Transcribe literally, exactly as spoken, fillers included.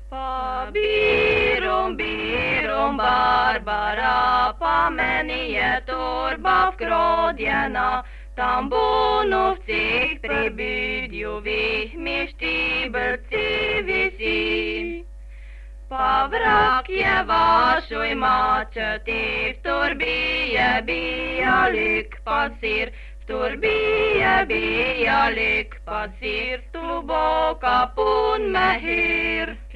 Pa bírom, bírom, Barbara, pa meni je torba vkrodjena, tam bono v ceh prebudjovih mi štibelci visi. Pa vrak je vašoj mačeti, v torbi je bijalik pasir, v torbi je bijalik pasir, tu bo kapun mehir.